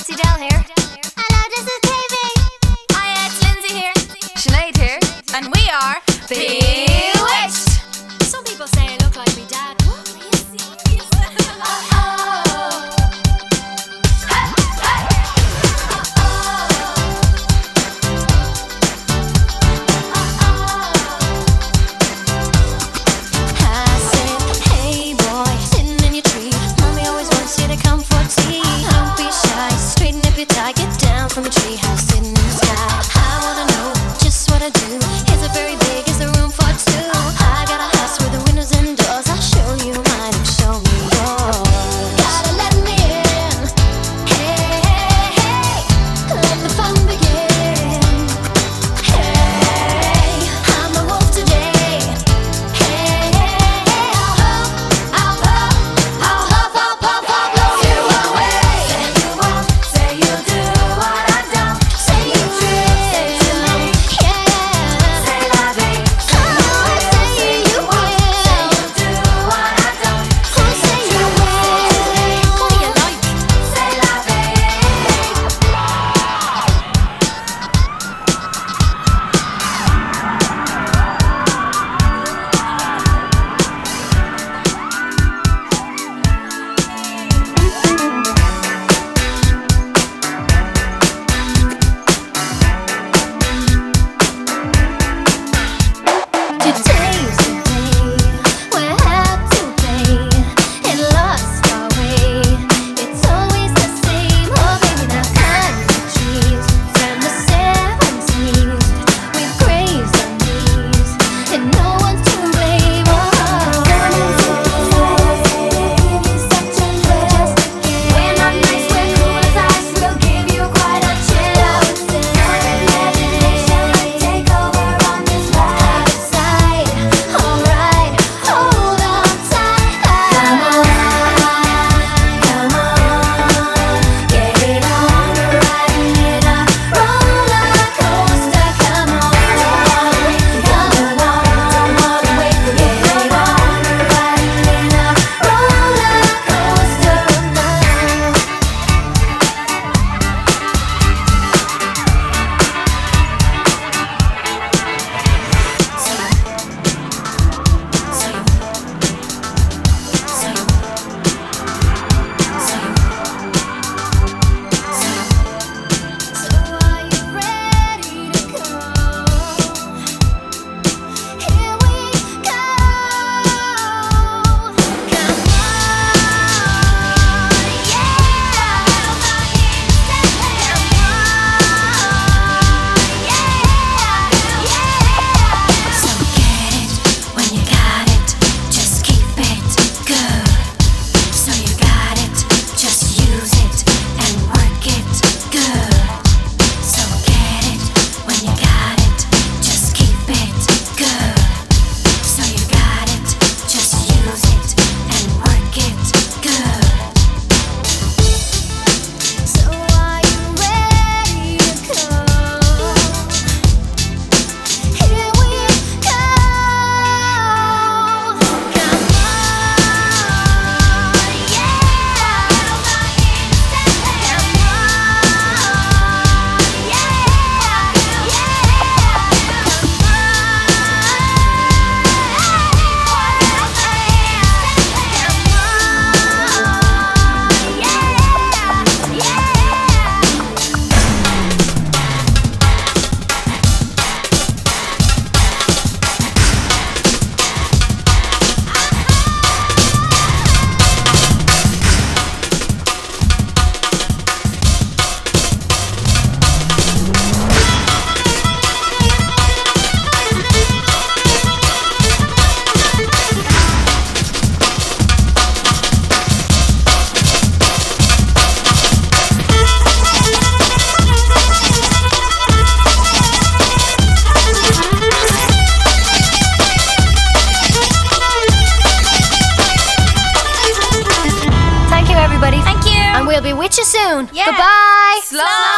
Nancy Dell here. Hello, this is Davey. Hi, it's Lindsay here. Sinead here. And we are Bewitched. Some people say I look like me dad. What? Are you serious? I said, hey boy, sitting in your tree. Mommy always wants you to come for tea. Don't be shy, straighten up your tie. Get down from a tree house sitting in the sky. I wanna know just what I do. Is it very big? Is there room for two? I got a house with the windows and doors. I'll show you mine and show me yours. Gotta let me in. Hey, hey, hey, let the fun begin. Hey, I'm the wolf today. Hey, hey, hey, I'll blow you away. Say you won't, say you'll do what I don't. Say you drift, say to me, yeah. Say la vie, say you will. Say you'll do what I don't. Say you will. What do you like? Say la vie. Today's the day we're happy to play and lost our way. It's always the same. Oh baby, now climb the trees from the 70s. We've grazed our knees and no one's to blame. Such a twist. We're not nice, we're cool as ice. We'll give you quite a chill. Take over on this ride. Outside, alright, hold on tight. Come on, get it on, riding in a roller coaster. Come on, don't wanna wait for get it on, riding in a roller coaster now. So are you ready to go? Here we go. Come on, yeah. Come on, yeah. So get it when you got it. Just keep it good. So you got it. Just use it and work it good. So get it when you got it. Just keep it good. So you got it. Just use it and work it good. So are you ready to go? Here we go. Come on, yeah. Come Thank you, everybody. Thank you. And we'll be with you soon. Yeah. Goodbye. Slán.